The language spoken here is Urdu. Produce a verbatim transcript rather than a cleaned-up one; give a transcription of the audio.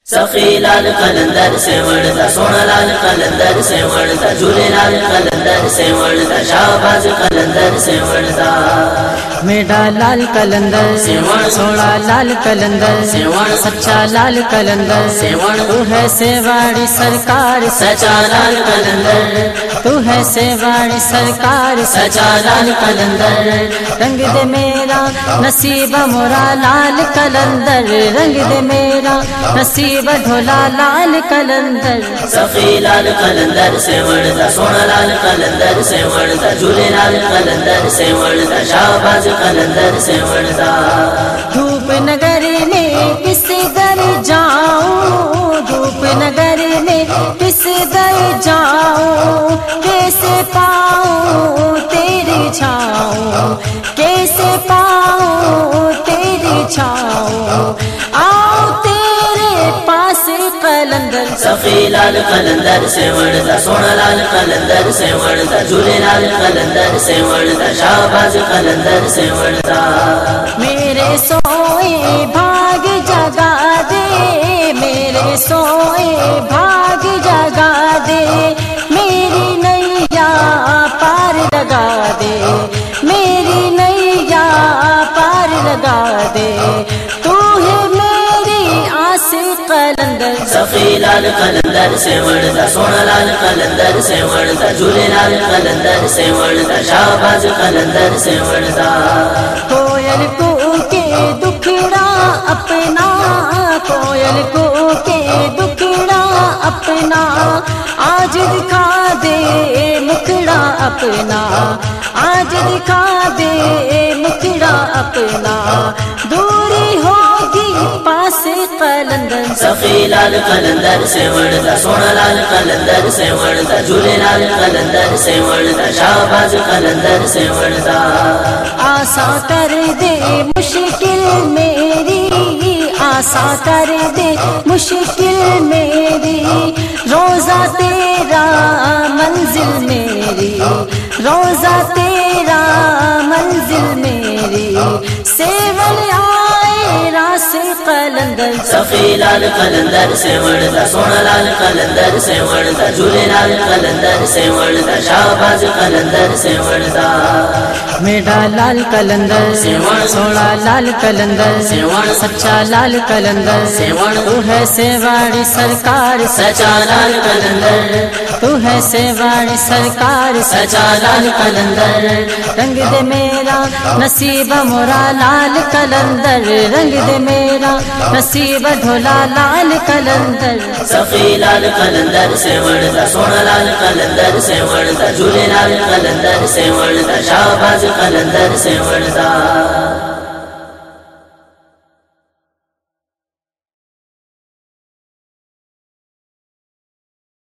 سخی لال قلندر سے وڑتا، سونا لال قلندر سے وڑتا، جھولے لال قلندر سے وڑتا، شہباز قلندر سے وڑتا، میڈا لال قلندر سے وڑ، سونا لال قلندر سے وڑ، سچا لال قلندر سے وڑ، تو ہے سیواڑی سرکار سچا لال قلندر، تو ہے سیواڑی سرکار سچا لال قلندر، رنگ دے میرا نصیب مورا لال قلندر، رنگ دے میرا نصیب ڈھولا لال قلندر سخی لال قلندر سے وڑتا، سونا لال قلندر سے وڑتا، جھولے لال قلندر سے وڑتا، شہباز قلندر سے وڑتا، دھوپ نگر میں کس در جاؤں، دھوپ نگر میں کس در جاؤں، کیسے پاؤں تیری چھاؤں، کیسے پاؤں تیری چھاؤں، آؤ تیرے پاس قلندر سخی لال قلندر سے وڑتا، سونا لال قلندر سے وڑتا، جھولے لال قلندر سے وڑتا، شہباز قلندر سے وڑتا، میرے سوئے بھاگ جگا دے، میرے سوئے بھاگ جگا دے، میری نیا پار لگا دے، میری نیا پار لگا دے، تو ہے میری آس قلندر سخی لال قلندر سے وڑتا، سونا لال قلندر سے وڑتا، جھولے لال قلندر سے وڑتا، شہباز قلندر سے وڑتا، کوئل کو کے دکھڑا اپنا، کوئل کو کے دکھڑا اپنا، آج دکھا دے مکھڑا اپنا، آج دکھا دے مکھڑا اپنا، دوری ہوگی پاس قلندر سخی لال قلندر سے وڑتا، سونا لال قلندر سے وڑتا، جھولے لال قلندر سے وڑتا، شہباز قلندر سے وڑتا، آسا کر دے مشکل میری، آسا کر دے مشکل میری، روزہ تیرا منزل میری، روزہ تیرا منزل میری، سیول آئے راس قلندر سخی لال قلندر سے وڑتا، سونا لال قلندر سے وڑتا، جھولے لال قلندر سے وڑتا، شہباز قلندر سے وڑتا، میڈا لال قلندر سے وڑ، سونا لال قلندر سے وڑ، سچا لال قلندر سے وڑ، تو ہے سیواڑی سرکار سچا لال قلندر، تو ہے سیواڑی سرکار سچا لال قلندر، رنگ دے میرا نصیب مورا لال قلندر، رنگ دے میرا نصیب ڈھولا لال قلندر سخی لال قلندر سے وڑتا، سونا لال قلندر سے وڑتا، جھولے لال قلندر سے وڑتا، شہباز قلندر سے وڑتا۔